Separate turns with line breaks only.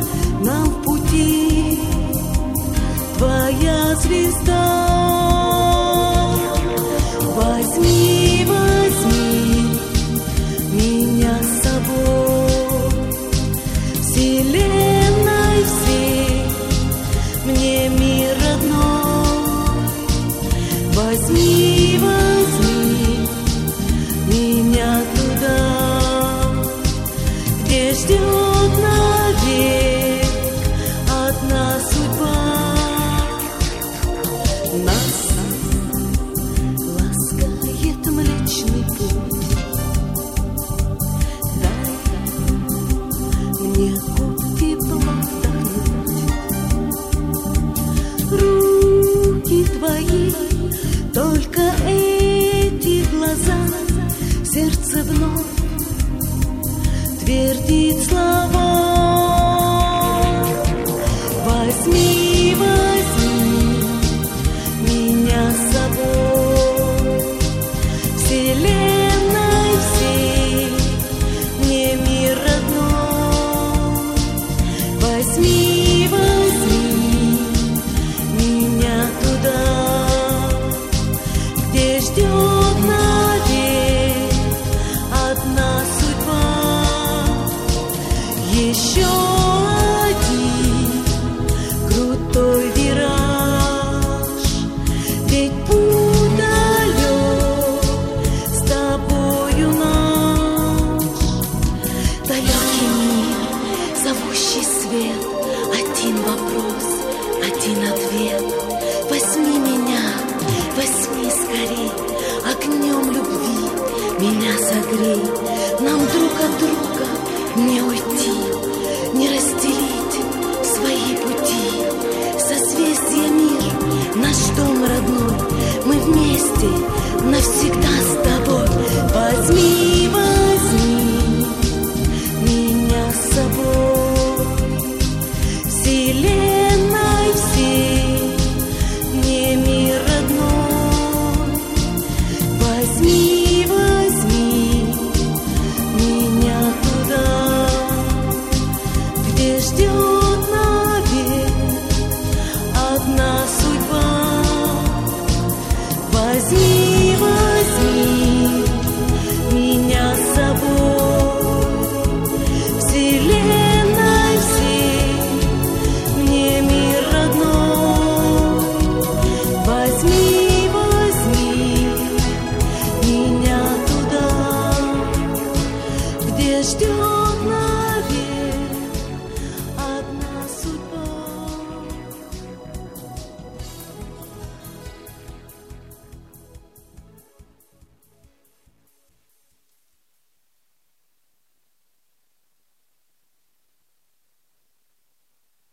нам в пути твоя звезда. Возьми, возьми меня с собой, вселенной всей мне мир родной. Возьми, возьми меня туда, где ждет навек одна судьба. Нас ласкает Млечный Путь, дай мне тепло вдохнуть. Руки твои, только эти глаза, сердце вновь твердит слова. Возьми, возьми меня с собой, вселенной всей мне мир родной. Возьми, возьми меня туда, где ждет навек одна судьба. Еще один крутой вираж, ведь путь далек с тобою наш. Далекий мир, зовущий свет, один вопрос, один ответ. Возьми меня, возьми скорей, огнем любви меня согрей. Нам друг от друга не уйти, не разделить свои пути. Созвездие мир, наш дом родной, мы вместе навсегда с тобой. Возьми, возьми меня с собой, вселенной